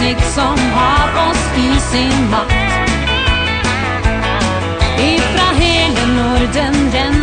ansikt som har oss i sin makt. Ifra hele Norden renner